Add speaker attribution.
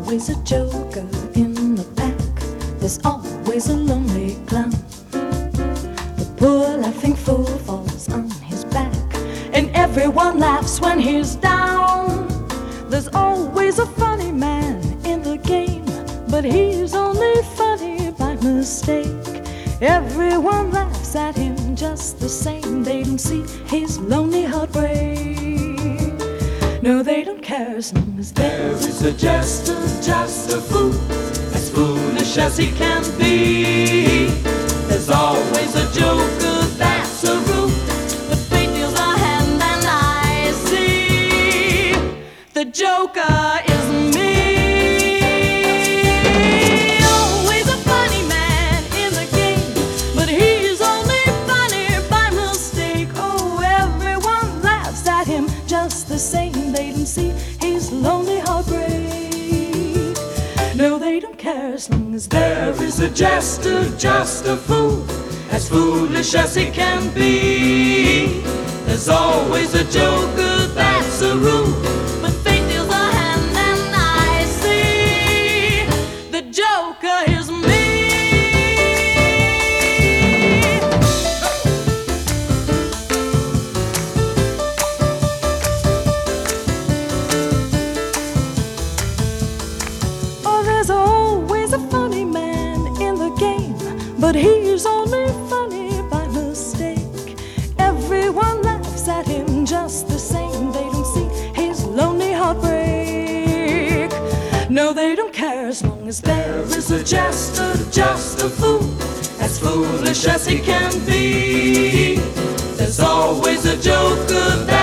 Speaker 1: always a joker in the pack. There's always a lonely clown. The poor laughing fool falls on his back, and everyone laughs when he's down. There's always a funny man in the game, but he's only funny by mistake. Everyone laughs at him just the same. They don't see his lonely heartbreak. No, they don't care as long as there is a jester, just a fool, as foolish as he can be. There's always a joker, that's a rule, but fate deals a hand and I see the joker is me. Always a funny man in the game, but he's only funny by mistake. Oh, everyone laughs at him just the same. They don't see his lonely heartbreak. No, they don't care as long as there is a jester, just a fool, as foolish as he can be. There's always a joker, that's a rule, but fate deals a hand and I see the joker is me. Oh, there's always a funny man in the game, but he's only funny by mistake. Everyone laughs at him just the same. They don't see his lonely heartbreak. No, they don't care as long as there is a jester, just a fool, as foolish as he can be. There's always a joker